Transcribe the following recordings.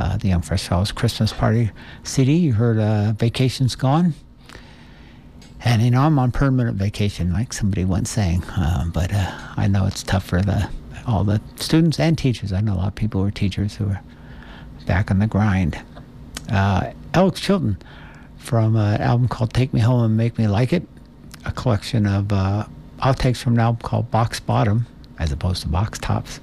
the Young Fresh Fellows Christmas Party CD. You heard Vacation's Gone. And, I'm on permanent vacation, like somebody once saying. But I know it's tough for all the students and teachers. I know a lot of people who are teachers who are back on the grind. Alex Chilton from an album called Take Me Home and Make Me Like It, a collection of outtakes from an album called Box Bottom, as opposed to Box Tops.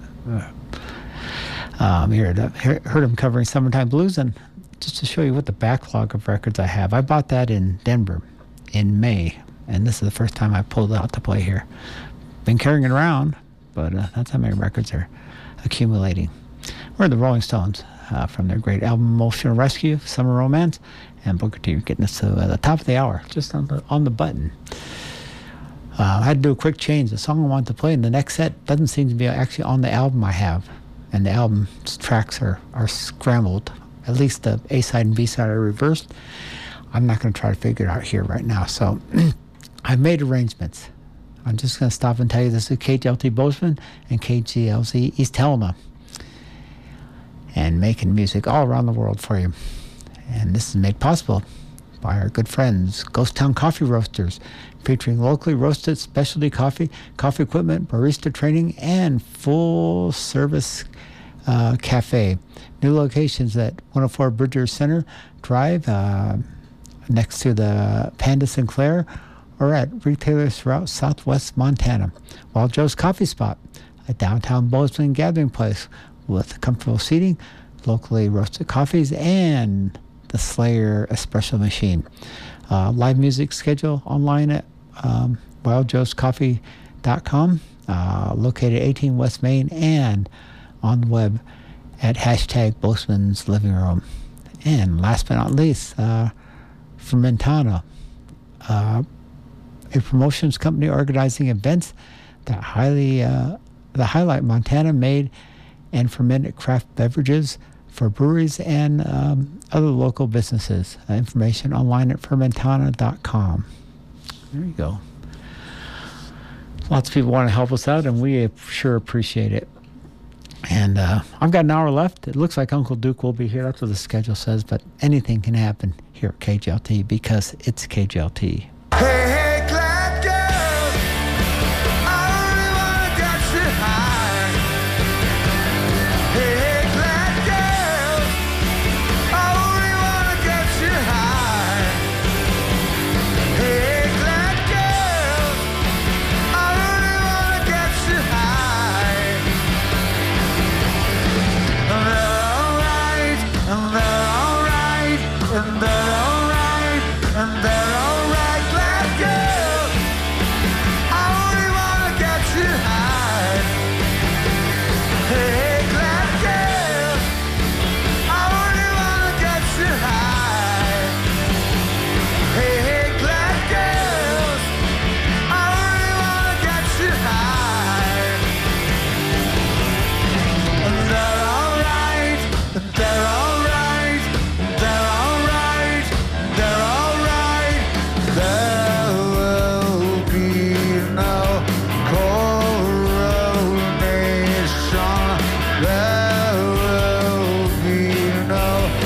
Heard him covering Summertime Blues, and just to show you what the backlog of records I have, I bought that in Denver in May, and this is the first time I pulled it out to play here. Been carrying it around, but that's how many records are accumulating. We're the Rolling Stones from their great album Emotional Rescue, Summer Romance, and Booker T getting us to the top of the hour, just on the button. I had to do a quick change. The song I wanted to play in the next set doesn't seem to be actually on the album I have, and the album's tracks are scrambled. At least the A side and B side are reversed. I'm not going to try to figure it out here right now. So I've made arrangements. I'm just going to stop and tell you this is KGLT Bozeman and KGLZ East Helena, and making music all around the world for you. And this is made possible by our good friends, Ghost Town Coffee Roasters, featuring locally roasted specialty coffee, coffee equipment, barista training, and full-service cafe. New locations at 104 Bridger Center Drive, next to the Panda Sinclair, or at retailers throughout southwest Montana. Wild Joe's Coffee Spot, a downtown Bozeman gathering place with comfortable seating, locally roasted coffees, and the Slayer espresso machine. Live music schedule online at wildjoescoffee.com, located 18 West Main, and on the web at hashtag Bozeman's Living Room. And last but not least, Fermentana, a promotions company organizing events that highlight Montana-made and fermented craft beverages for breweries and other local businesses. Information online at fermentana.com. There you go. Lots of people want to help us out, and we sure appreciate it. And I've got an hour left. It looks like Uncle Duke will be here. That's what the schedule says, but anything can happen here at KGLT because it's KGLT. Hey, glad girl, I only wanna get you high. Hey, glad girl, I only wanna get you high. Hey, glad girl, I only wanna get you high. And they're alright, and they're alright, and they're alright, and they're alright, glad girl. I only wanna get you high. Hey, glad girl. I only wanna get you high. Hey, glad girls. I only wanna get you high. And they're alright, and they're alright, they're alright, they're alright. There will be no coronation. There will be no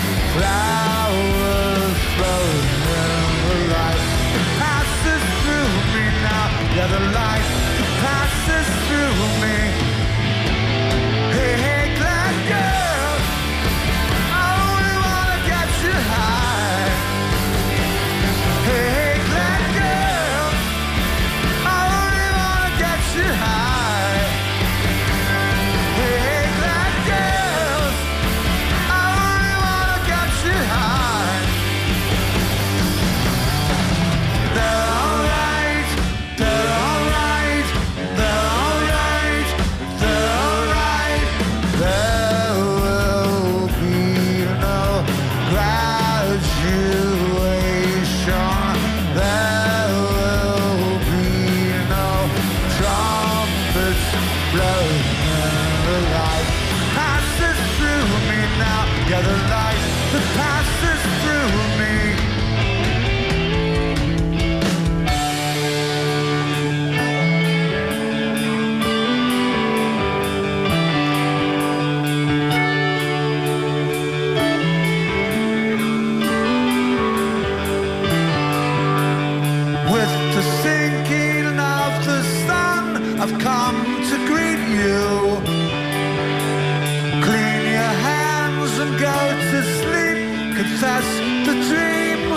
flowers floating in the light. Passes through me now. Yeah, the light passes through me. Hey, hey, glad girl. I only wanna get you high. Hey, hey, glad girl. I only wanna get you high. Hey, hey, glad girls. I only wanna get you high. They're alright, they're alright, they're alright, they're alright. There will be no graduation. There will be no trumpets blowing in the light. Passes through me now. Yeah, the light that passes through me. that's the dreams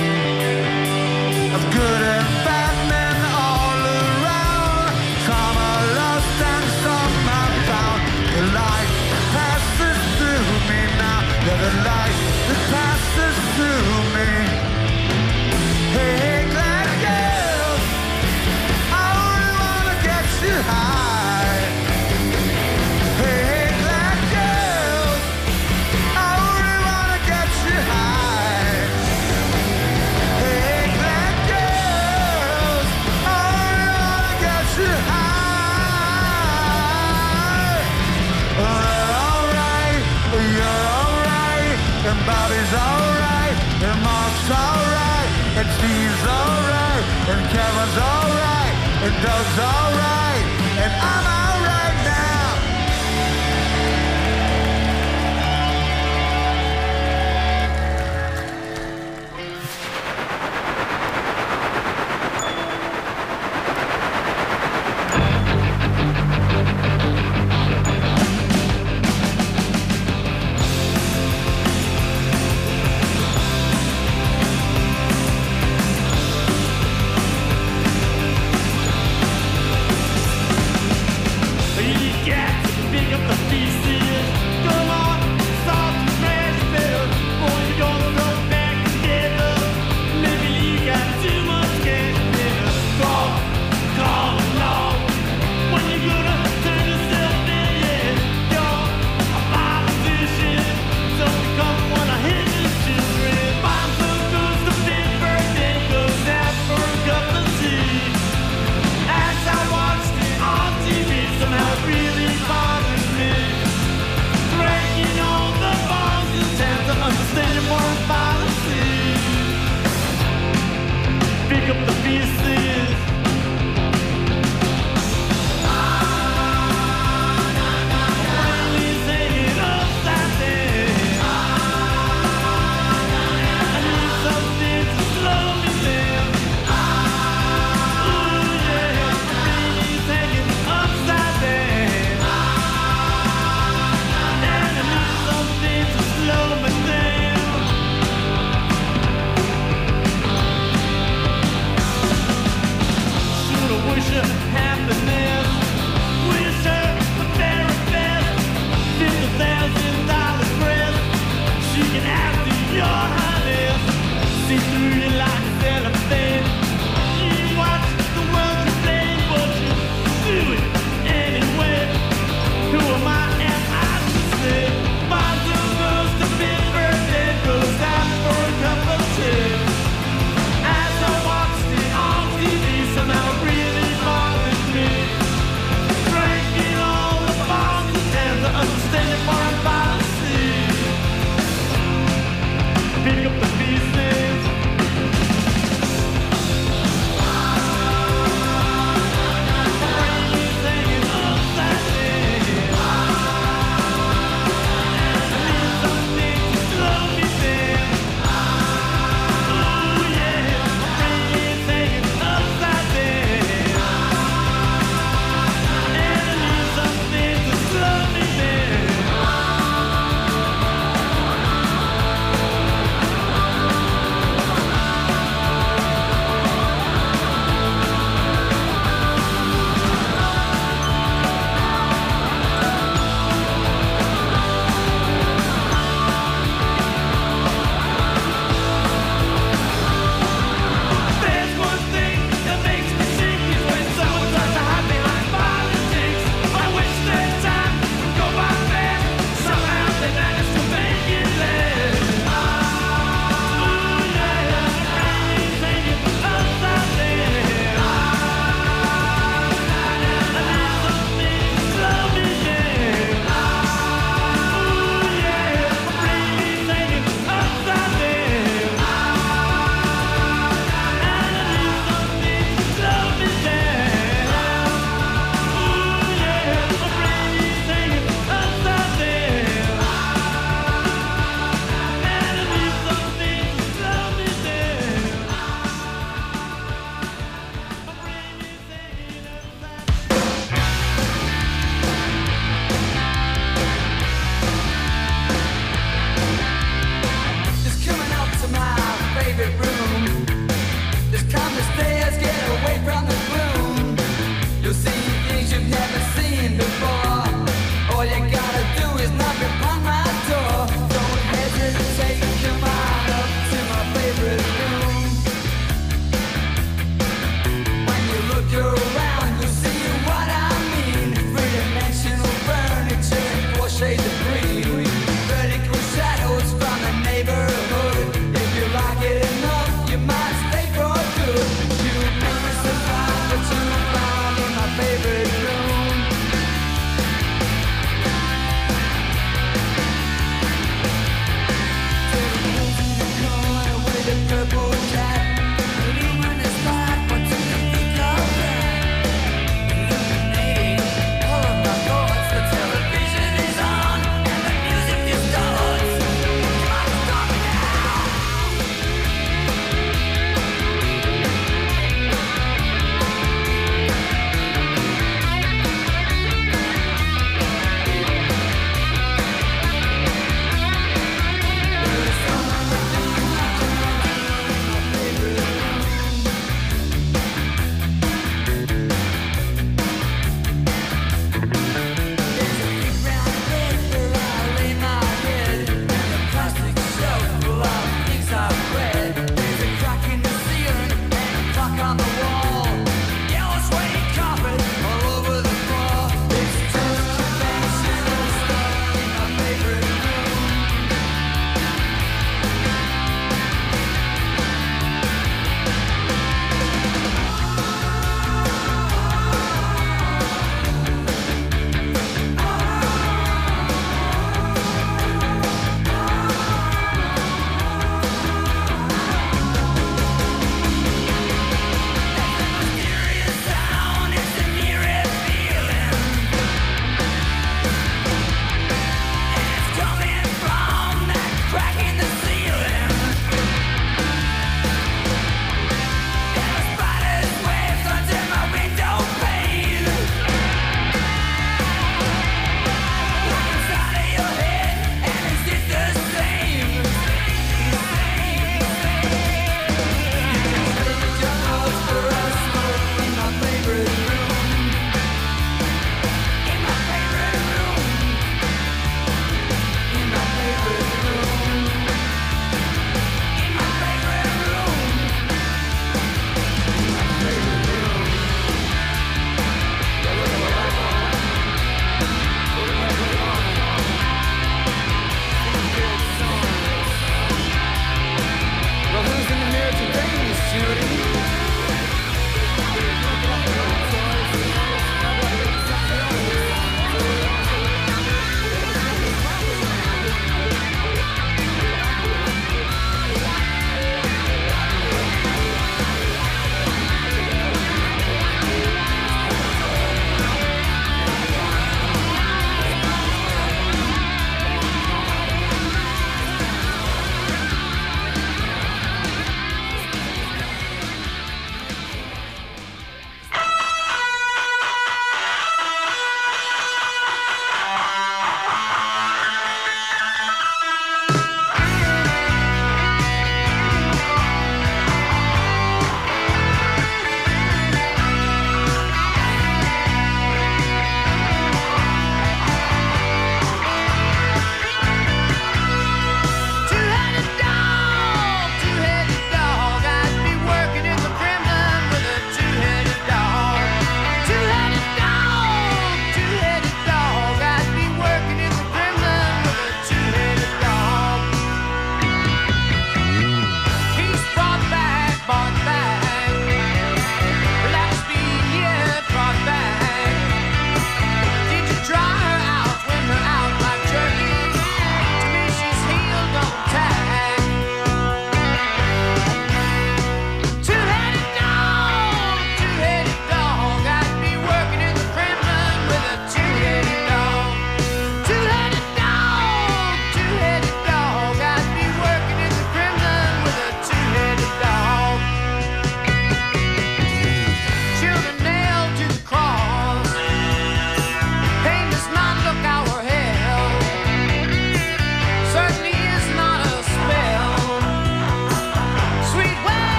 of good and bad men all around. Some are lost and some are found. The light passes through me now. Yeah, the light that passes through me. Hey, hey, glad girls, I only wanna get you high. Hey, hey, glad girls, I only wanna get you high. Hey, hey, glad girls, I only wanna get you high. You're alright, and Bobby's alright, and Mark's alright, and Steve's alright, and Kevin's alright, and Doug's alright, and I'm alright now.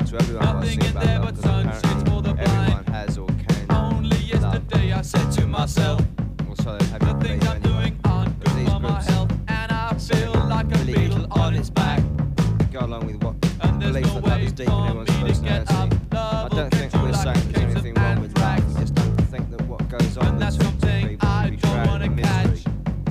to everyone what I sing about love, because apparently everyone has or can Only yesterday I said to myself, also have you the things I'm doing aren't good for my health, and I feel like a beetle on its back. go along with what And there's belief no that love way is deep in for everyone's me to get personality. up. I Love don't will think get you we're like saying a there's case anything of wrong with love. anthrax. We just don't think that what goes on And with that's certain something people I should be don't shrouded wanna in catch. mystery.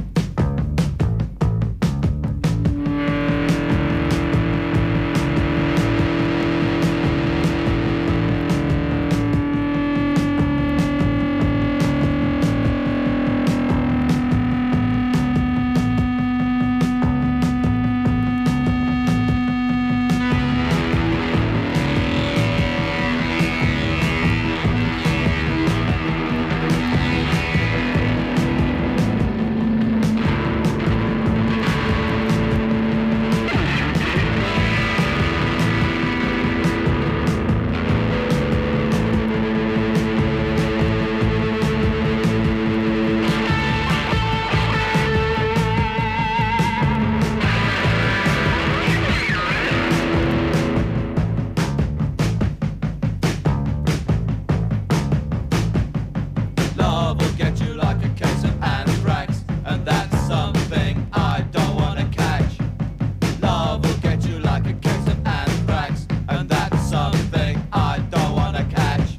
Love will get you like a case of anthrax, and that's something I don't wanna catch. Love will get you like a case of anthrax, and that's something I don't wanna catch.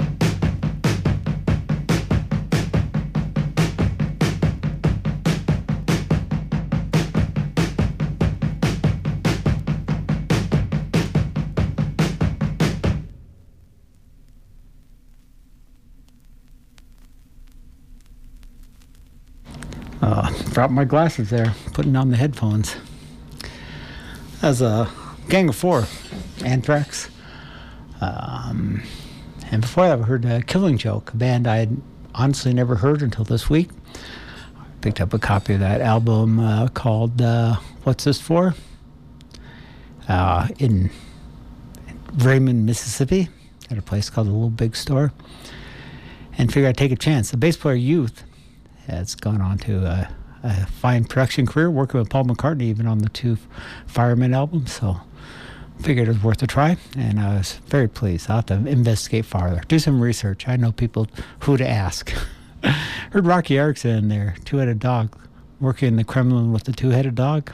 Dropped my glasses there, putting on the headphones. As a Gang of Four, Anthrax. And before that, I heard Killing Joke, a band I had honestly never heard until this week. Picked up a copy of that album called What's This For? In Raymond, Mississippi, at a place called the Little Big Store. And figured I'd take a chance. The bass player Youth has gone on to a fine production career, working with Paul McCartney even on the two Fireman albums. So figured it was worth a try, and I was very pleased. I'll have to investigate farther, do some research. I know people who to ask. Heard Rocky Erickson in there, Two-Headed Dog, working in the Kremlin with the two-headed dog.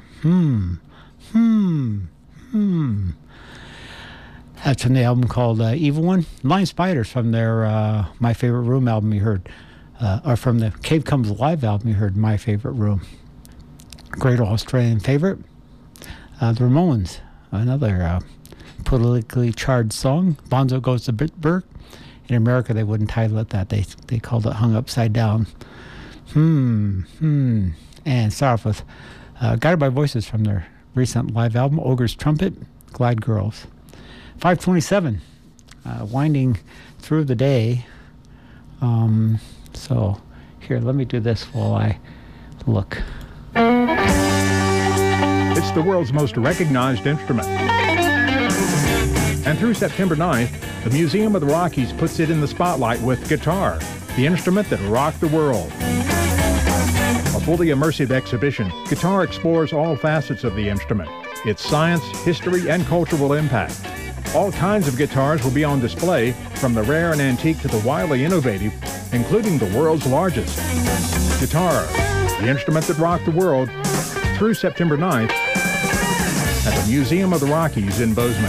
That's from the album called Evil One. Lion Spiders from their My Favorite Room album you heard. Or from the Cave Comes Alive album you heard My Favorite Room. Great Australian favorite. The Ramones, another politically charged song. Bonzo Goes to Bitburg. In America, they wouldn't title it that. They called it Hung Upside Down. And start off with Guided by Voices from their recent live album, Ogre's Trumpet, Glad Girls. 5:27, winding through the day. So here, let me do this while I look. It's the world's most recognized instrument. And through September 9th, the Museum of the Rockies puts it in the spotlight with guitar, the instrument that rocked the world. A fully immersive exhibition, guitar explores all facets of the instrument, its science, history, and cultural impact. All kinds of guitars will be on display, from the rare and antique to the wildly innovative, including the world's largest. Guitar, the instrument that rocked the world, through September 9th at the Museum of the Rockies in Bozeman.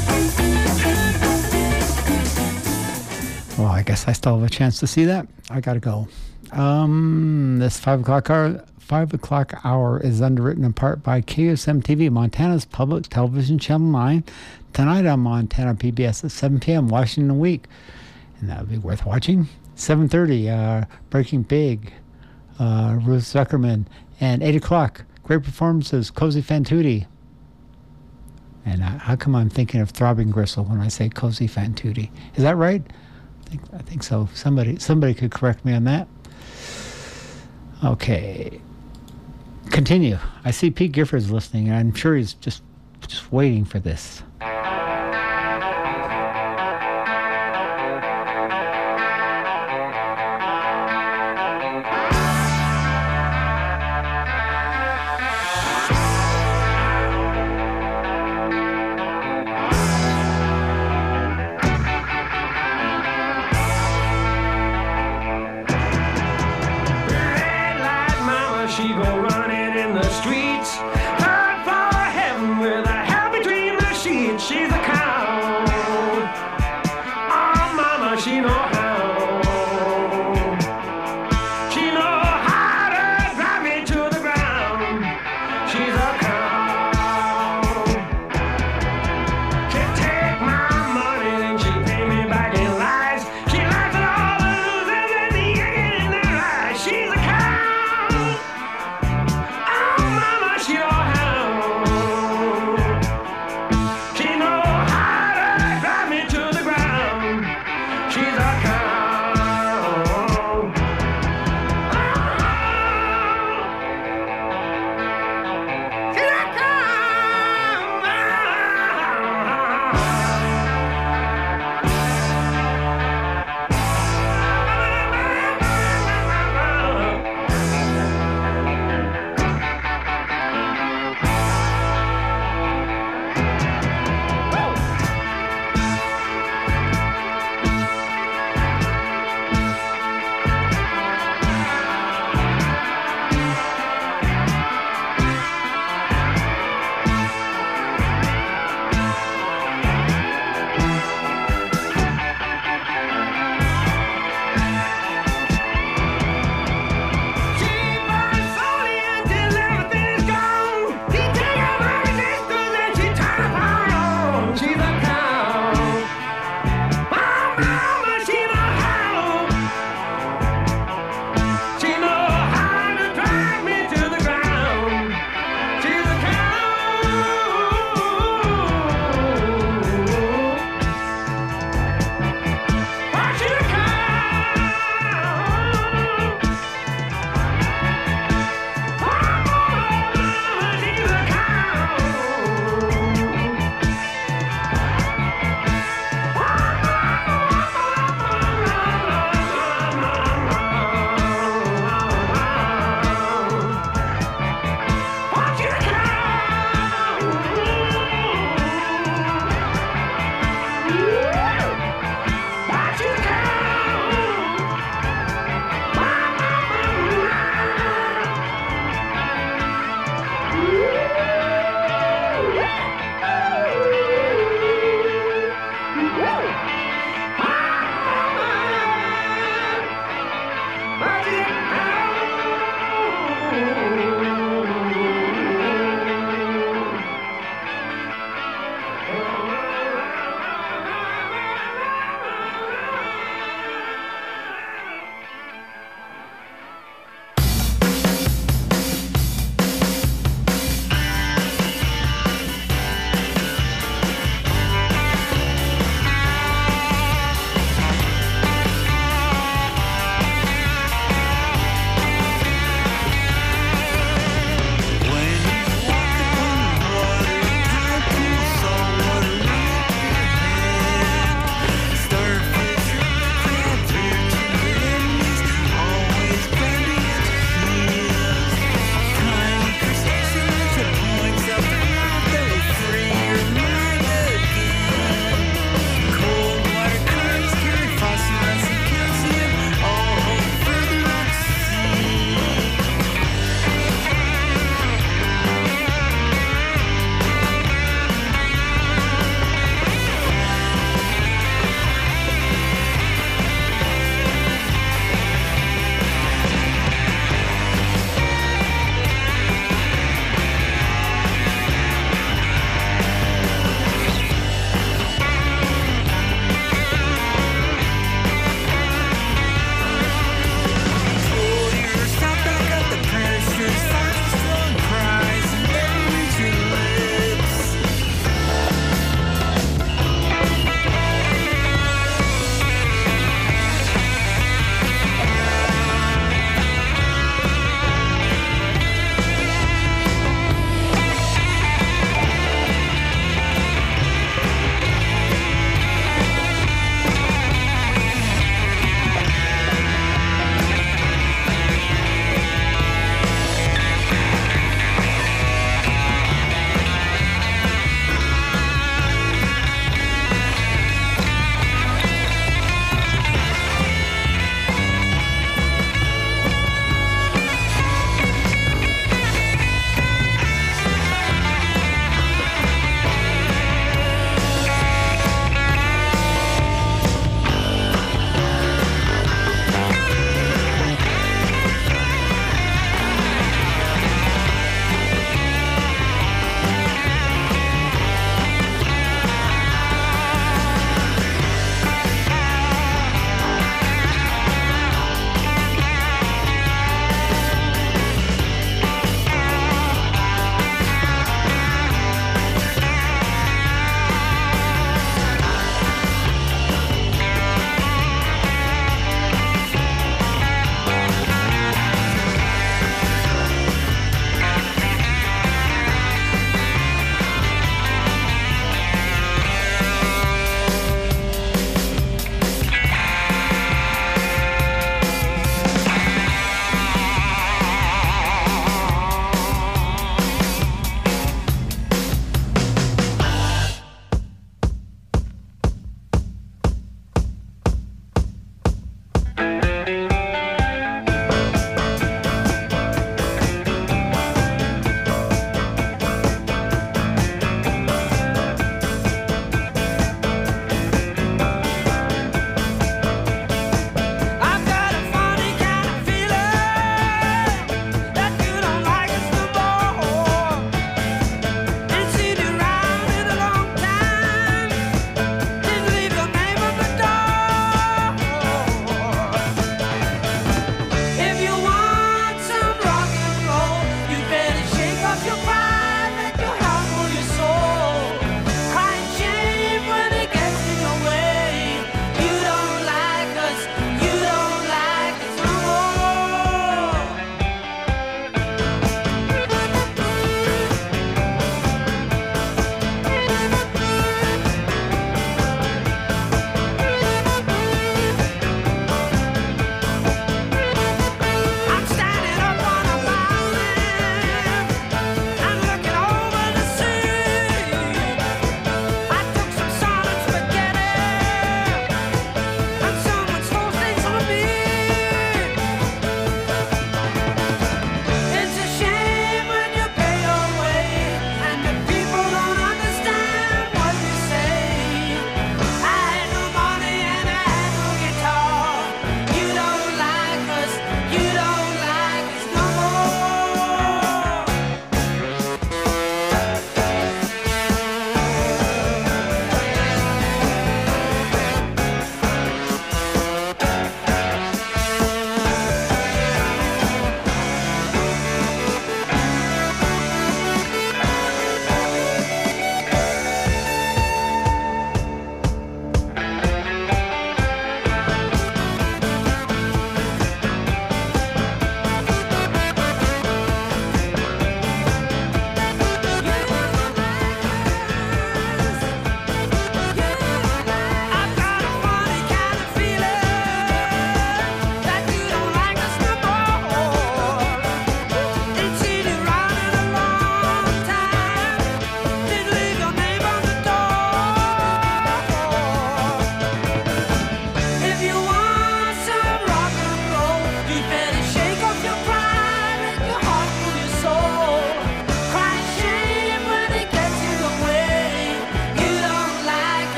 Well, I guess I still have a chance to see that. I gotta go. This 5 o'clock hour is underwritten in part by KUSM-TV, Montana's public television channel 9. Tonight on Montana PBS at 7 p.m. Washington Week, and that would be worth watching. 7:30, Breaking Big, Ruth Zuckerman, and 8 o'clock, great performances, Cozy Fan Tutti. And how come I'm thinking of Throbbing Gristle when I say Cozy Fan Tutti? Is that right? I think so. Somebody could correct me on that. Okay. Continue. I see Pete Gifford's listening, and I'm sure he's just waiting for this.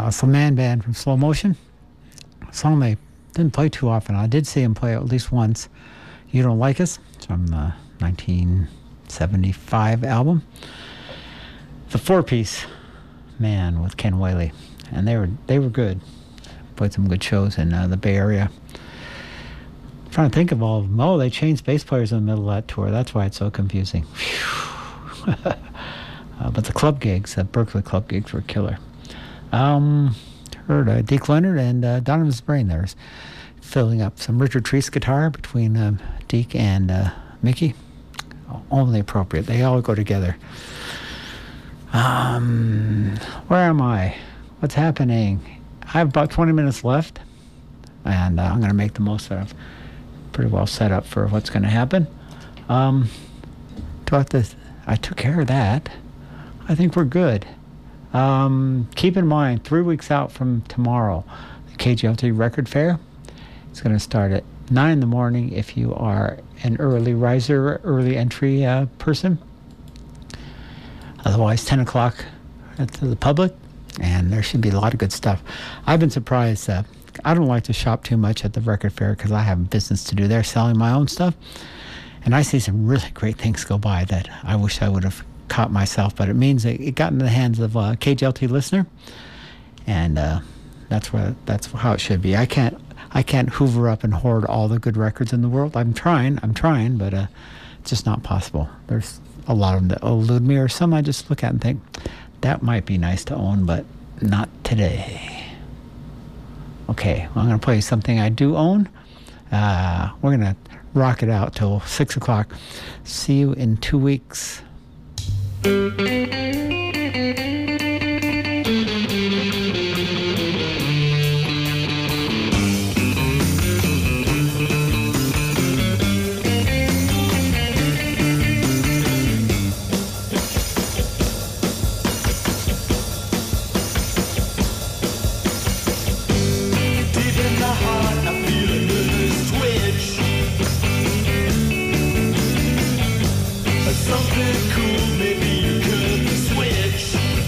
It's the Man Band from Slow Motion. A song they didn't play too often. I did see him play at least once. You Don't Like Us. It's from the 1975 album. The Four-Piece Man with Ken Whaley. And they were good. Played some good shows in the Bay Area. I'm trying to think of all of them. Oh, they changed bass players in the middle of that tour. That's why it's so confusing. But the club gigs, the Berkeley club gigs were killer. Heard Deke Leonard and Donovan's Brain there's filling up some Richard Treese guitar between Deke and Mickey. Only appropriate. They all go together. Where am I? What's happening? I have about 20 minutes left, and I'm going to make the most of it. I'm pretty well set up for what's going to happen. I took care of that. I think we're good. Keep in mind, 3 weeks out from tomorrow, the KGLT Record Fair. It's going to start at 9 in the morning if you are an early riser, early entry person. Otherwise, 10 o'clock to the public, and there should be a lot of good stuff. I've been surprised. I don't like to shop too much at the record fair because I have business to do there, selling my own stuff. And I see some really great things go by that I wish I would have caught myself, but it means it got in the hands of a KGLT listener, and that's how it should be. I can't hoover up and hoard all the good records in the world. I'm trying, but it's just not possible. There's a lot of them that elude me, or some I just look at and think that might be nice to own, but not today. Okay, well, I'm going to play something I do own. We're going to rock it out till 6 o'clock. See you in 2 weeks. Something cool, maybe you could switch.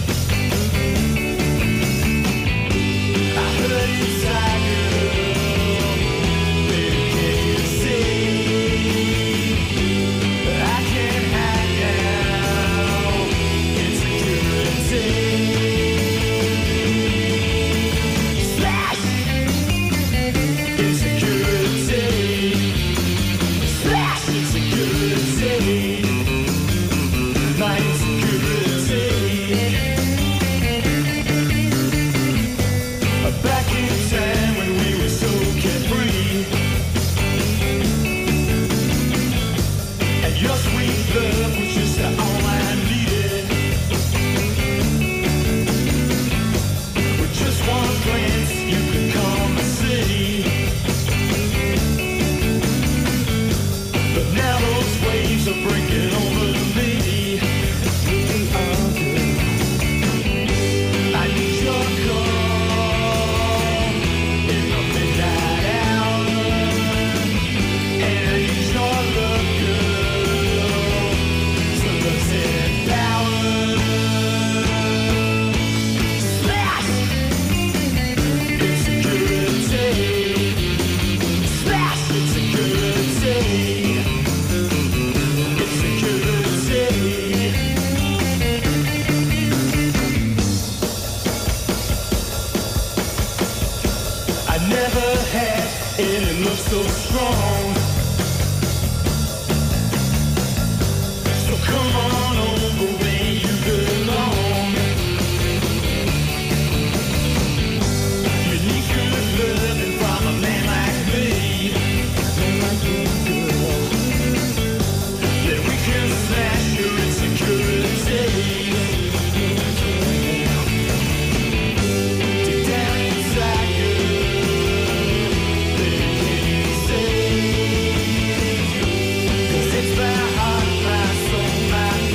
so strong. So come on over where you belong. You need good loving from a man like me. That we can smash your insecurities. My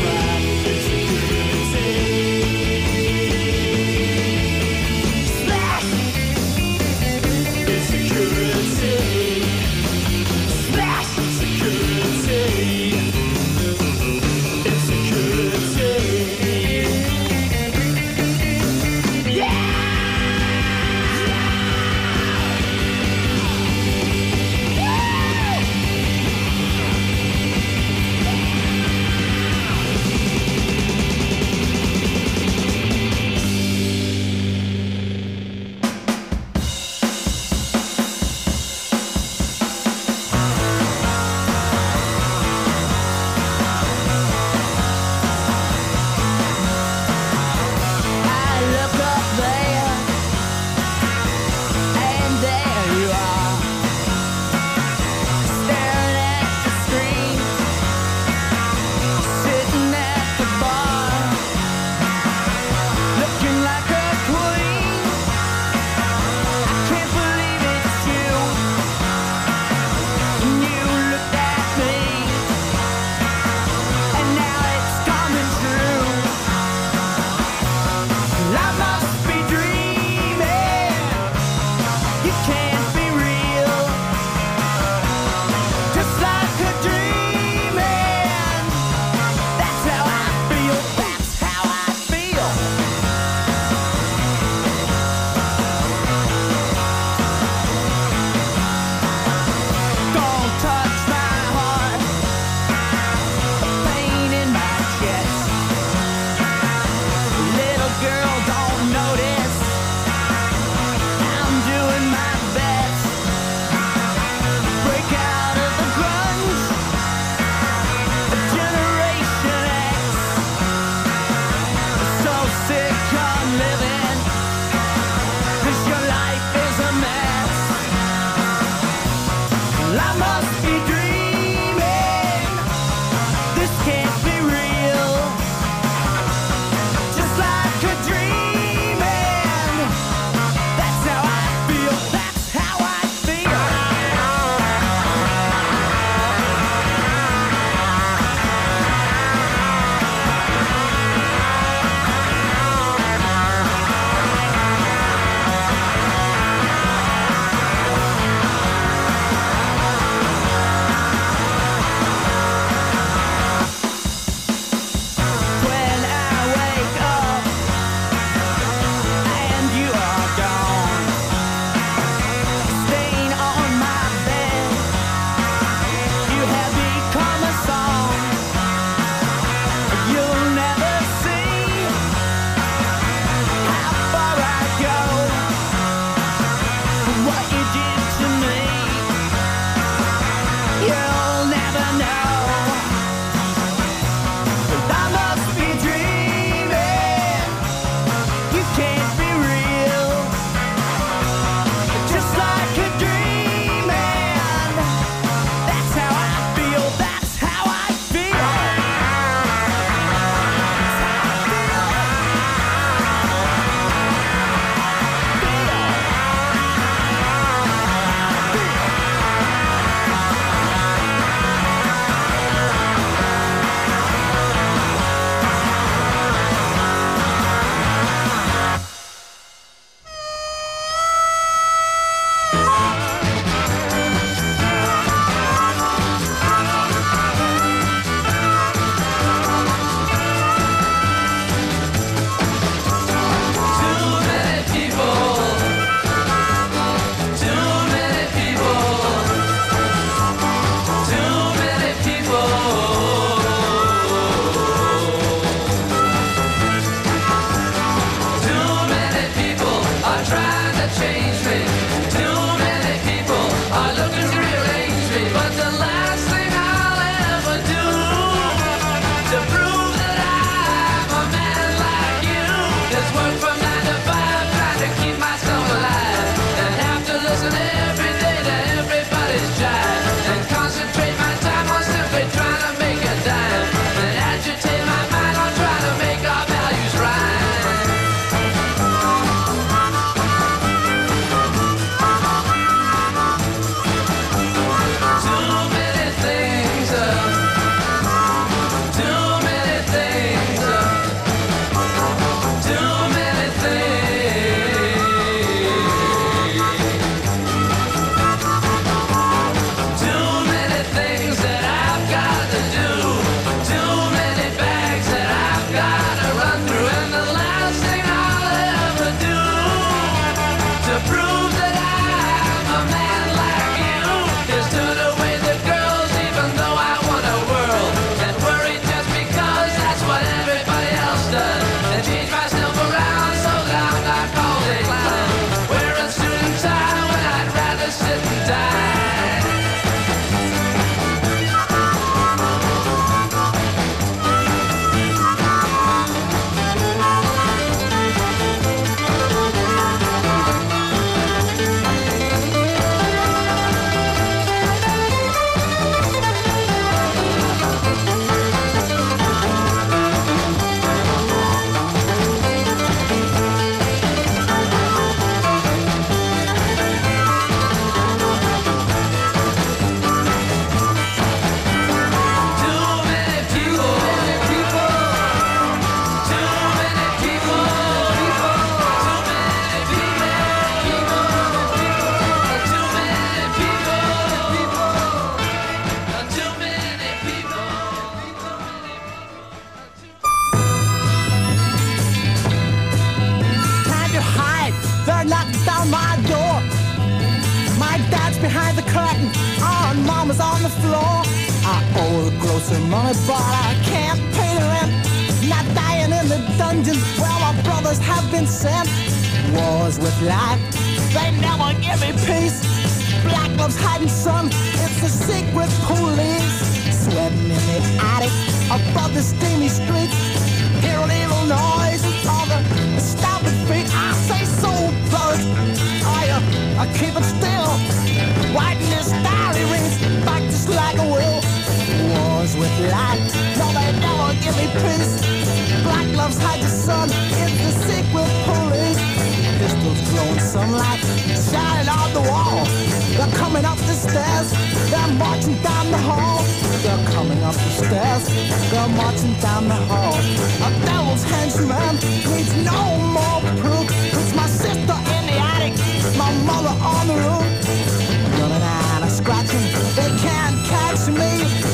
dad's behind the curtain, and mama's on the floor. I owe the grocer money, but I can't pay the rent. Not dying in the dungeons where my brothers have been sent. Wars with life, they never give me peace. Black love's hiding sun, it's a secret police. Sweating in the attic, above the steamy streets. Hear an evil noise, all the stomping feet. I say soul blood, I keep it still. Whiten this diary reads back just like a will. Wars with light, no they never give me peace. Black love's hide the sun, it's the secret police. Pistols glowing sunlight, shining on the wall. They're coming up the stairs, they're marching down the hall. They're coming up the stairs, they're marching down the hall. A devil's henchman needs no more proof. It's my sister in the attic, my mother on the roof. Running out of scratching, they can't catch me.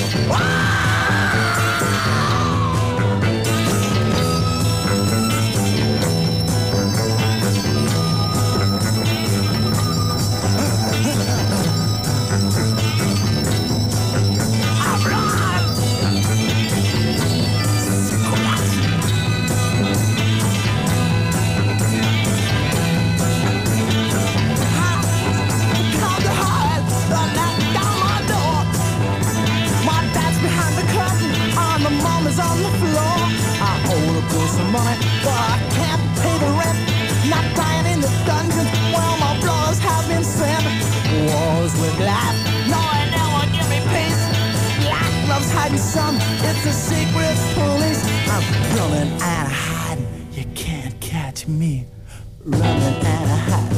On the floor, I owe the grocer money, but I can't pay the rent. Not dying in the dungeons, well my brothers have been sent. Wars with life, no they never give me peace. Black love's hiding sun, it's a secret police. I'm running out of hiding, you can't catch me. Running out of hiding.